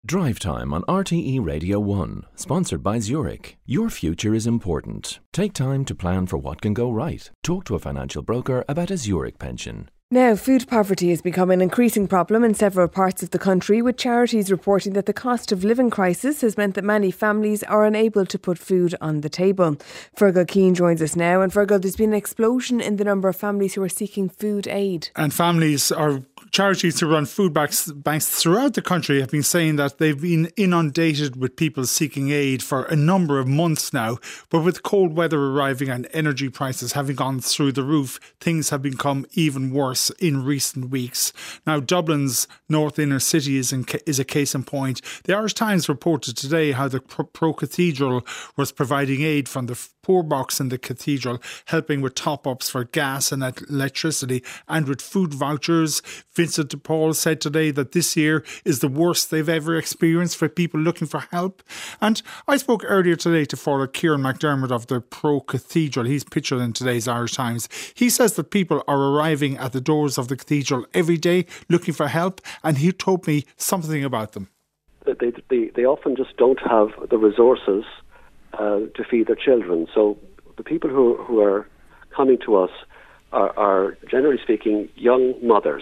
Drive Time on RTE Radio 1, sponsored by Zurich. Your future is important. Take time to plan for what can go right. Talk to a financial broker about a Zurich pension. Now, food poverty has become an increasing problem in several parts of the country, with charities reporting that the cost of living crisis has meant that many families are unable to put food on the table. Fergal Keane joins us now. And Fergal, there's been an explosion in the number of families who are seeking food aid. And charities who run food banks throughout the country have been saying that they've been inundated with people seeking aid for a number of months now. But with cold weather arriving and energy prices having gone through the roof, things have become even worse in recent weeks. Now, Dublin's North Inner City is a case in point. The Irish Times reported today how the Pro Cathedral was providing aid from the poor box in the cathedral, helping with top-ups for gas and electricity and with food vouchers. Vincent de Paul said today that this year is the worst they've ever experienced for people looking for help. And I spoke earlier today to Father Kieran McDermott of the Pro Cathedral. He's pictured in today's Irish Times. He says that people are arriving at the doors of the cathedral every day looking for help, and he told me something about them. They often just don't have the resources to feed their children. So the people who are coming to us are generally speaking young mothers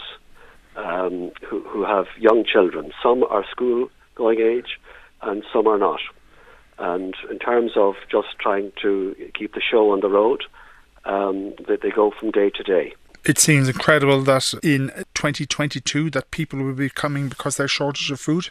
who have young children. Some are school-going age and some are not. And in terms of just trying to keep the show on the road, they go from day to day. It seems incredible that in 2022 that people will be coming because there's shortage of food.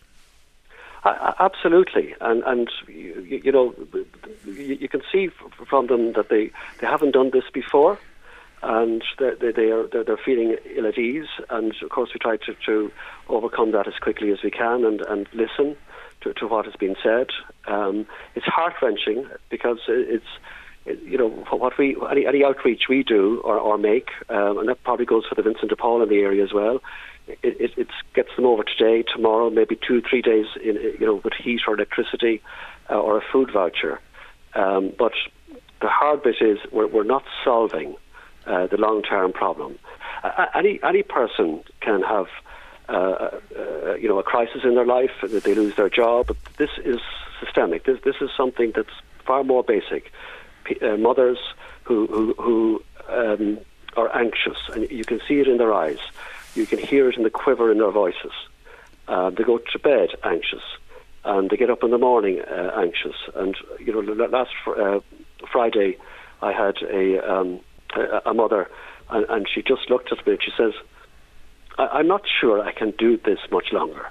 Absolutely, and you know, you can see from them that they haven't done this before, and they're feeling ill at ease. And of course, we try to overcome that as quickly as we can and listen to what has been said. It's heart-wrenching because it's you know, what any outreach we do or make, and that probably goes for the Vincent de Paul in the area as well. It gets them over today, tomorrow, maybe 2-3 days in, you know, with heat or electricity or a food voucher. But the hard bit is we're not solving the long-term problem. Any person can have you know, a crisis in their life, that they lose their job, but this is systemic. This is something that's far more basic. Mothers who are anxious, and you can see it in their eyes. You can hear it in the quiver in their voices. They go to bed anxious, and they get up in the morning anxious. And you know, last Friday, I had a mother, and she just looked at me and she says, "I'm not sure I can do this much longer."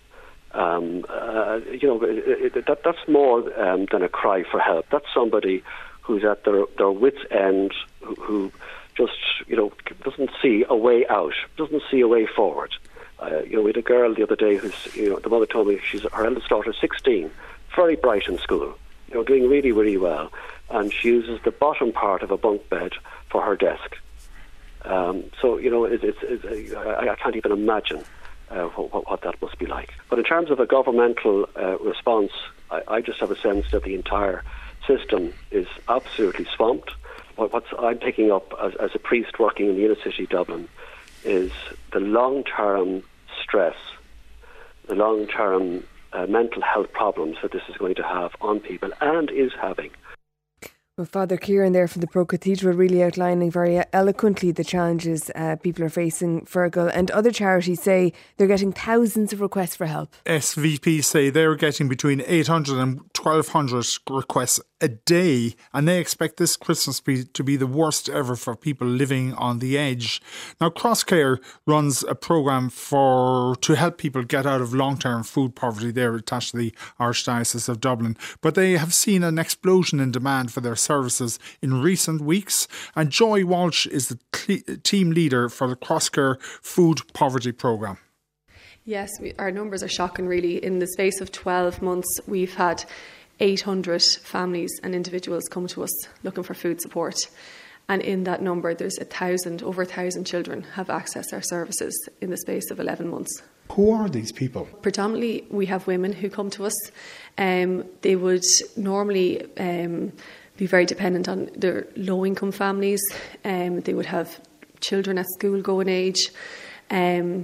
You know, that's more than a cry for help. That's somebody who's at their wit's end, who just, you know, doesn't see a way out, doesn't see a way forward. You know, we had a girl the other day who's, you know, the mother told me her eldest daughter, 16, very bright in school, you know, doing really, really well, and she uses the bottom part of a bunk bed for her desk. So, you know, I can't even imagine what that must be like. But in terms of a governmental response, I just have a sense that the entire system is absolutely swamped. What I'm picking up as a priest working in the inner city Dublin is the long-term stress, the long-term mental health problems that this is going to have on people and is having. Well, Father Kieran there from the Pro Cathedral really outlining very eloquently the challenges people are facing, Fergal. And other charities say they're getting thousands of requests for help. SVP say they're getting between 800 and 1,200 requests a day, and they expect this Christmas to be the worst ever for people living on the edge. Now, CrossCare runs a programme to help people get out of long-term food poverty. They're attached to the Archdiocese of Dublin, but they have seen an explosion in demand for their services in recent weeks. And Joy Walsh is the team leader for the CrossCare Food Poverty Programme. Yes, our numbers are shocking, really. In the space of 12 months, we've had 800 families and individuals come to us looking for food support. And in that number, there's over 1,000 children have accessed our services in the space of 11 months. Who are these people? Predominantly, we have women who come to us. They would normally be very dependent on their low-income families. They would have children at school-going age.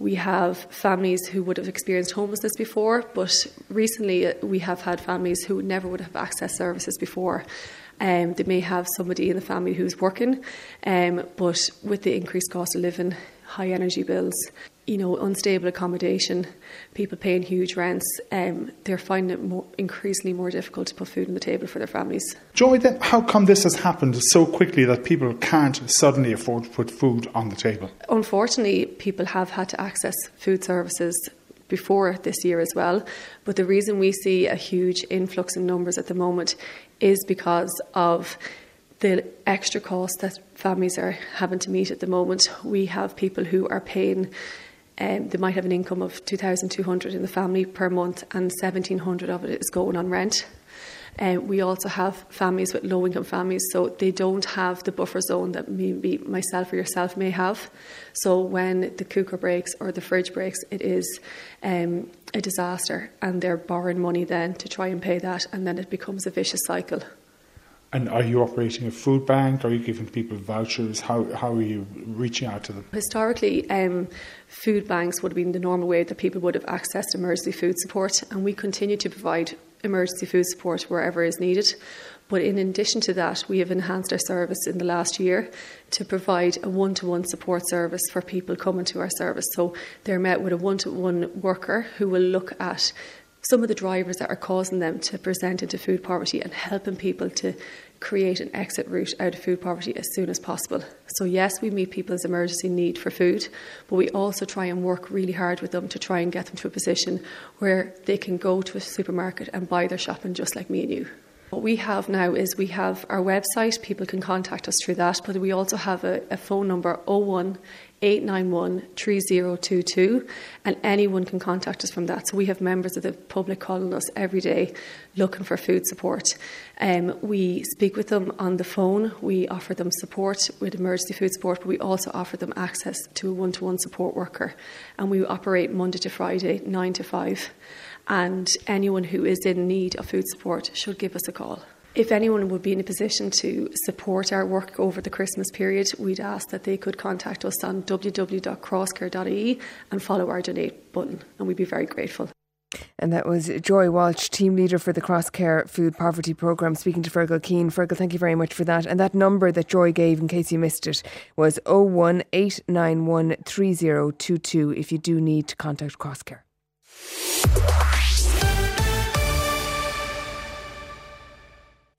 We have families who would have experienced homelessness before, but recently we have had families who never would have accessed services before. They may have somebody in the family who's working, but with the increased cost of living, high energy bills, unstable accommodation, people paying huge rents, they're finding it increasingly more difficult to put food on the table for their families. Joy, then how come this has happened so quickly that people can't suddenly afford to put food on the table? Unfortunately, people have had to access food services before this year as well, but the reason we see a huge influx in numbers at the moment is because of the extra costs that families are having to meet at the moment. We have people who are paying, they might have an income of $2,200 in the family per month, and $1,700 of it is going on rent. We also have families with low-income families, so they don't have the buffer zone that maybe myself or yourself may have. So when the cooker breaks or the fridge breaks, it is a disaster, and they're borrowing money then to try and pay that, and then it becomes a vicious cycle. And are you operating a food bank? Are you giving people vouchers? How are you reaching out to them? Historically, food banks would have been the normal way that people would have accessed emergency food support, and we continue to provide emergency food support wherever is needed. But in addition to that, we have enhanced our service in the last year to provide a one-to-one support service for people coming to our service. So they're met with a one-to-one worker who will look at some of the drivers that are causing them to present into food poverty and helping people to create an exit route out of food poverty as soon as possible. So yes, we meet people's emergency need for food, but we also try and work really hard with them to try and get them to a position where they can go to a supermarket and buy their shopping just like me and you. What we have now is we have our website, people can contact us through that, but we also have a phone number 01891 3022, and anyone can contact us from that. So we have members of the public calling us every day looking for food support. We speak with them on the phone, we offer them support with emergency food support, but we also offer them access to a one-to-one support worker, and we operate Monday to Friday 9 to 5. And anyone who is in need of food support should give us a call. If anyone would be in a position to support our work over the Christmas period, we'd ask that they could contact us on www.crosscare.ie and follow our donate button, and we'd be very grateful. And that was Joy Walsh, team leader for the Crosscare Food Poverty Programme, speaking to Fergal Keane. Fergal, thank you very much for that. And that number that Joy gave, in case you missed it, was 01891 3022 if you do need to contact Crosscare.